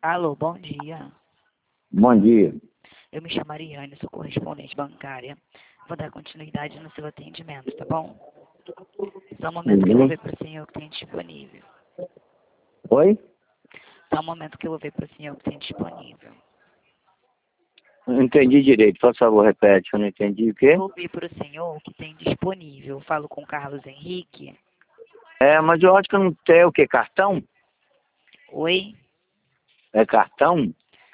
Alô, bom dia. Bom dia. Eu me chamo Ariane, sou correspondente bancária. Vou dar continuidade no seu atendimento, tá bom? Só um momento que eu vou ver para o senhor que tem disponível. Oi? Só um momento que eu vou ver para o senhor que tem disponível. Não entendi direito. Por favor, repete. Eu não entendi o quê? Vou ver para o senhor que tem disponível. Falo com o Carlos Henrique. Mas eu acho que não tem o quê? Cartão? Oi? É cartão?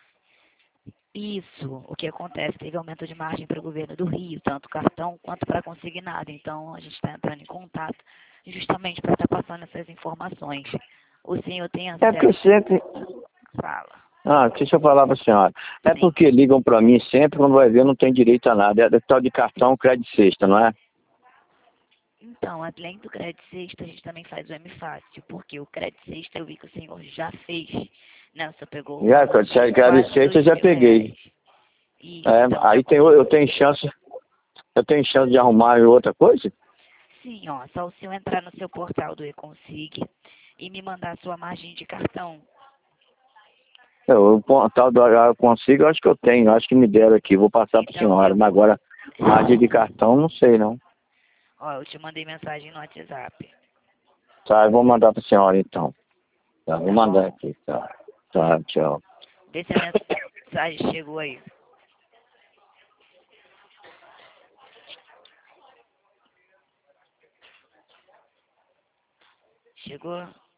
Isso. O que acontece? Teve aumento de margem para o governo do Rio, tanto cartão quanto para consignado. Então, a gente está entrando em contato justamente para estar passando essas informações. O senhor tem É porque acesso? sempre... Fala. Deixa eu falar para a senhora. É Sim. porque ligam para mim sempre, quando vai ver, não tem direito a nada. É tal de cartão crédito sexta, não é? Então, além do crédito sexta, a gente também faz o M-Fácil, porque o crédito sexta eu vi que o senhor já fez, né? O senhor pegou Já, quando disser crédito sexta, eu já peguei. Isso, então, Aí eu tenho chance... Eu tenho chance de arrumar outra coisa? sim, ó, só o senhor entrar no seu portal do eConsig e me mandar a sua margem de cartão. Tal do eu consigo, eu acho que eu tenho. Acho que me deram aqui. Vou passar para a Então, senhora. Mas agora, margem de cartão, não sei, não. ó, eu te mandei mensagem no WhatsApp. Tá, eu vou mandar para a senhora, então. Tá, vou Tá mandar bom? aqui, tá. Tá, tchau. Vê se a mensagem chegou aí. Chegou?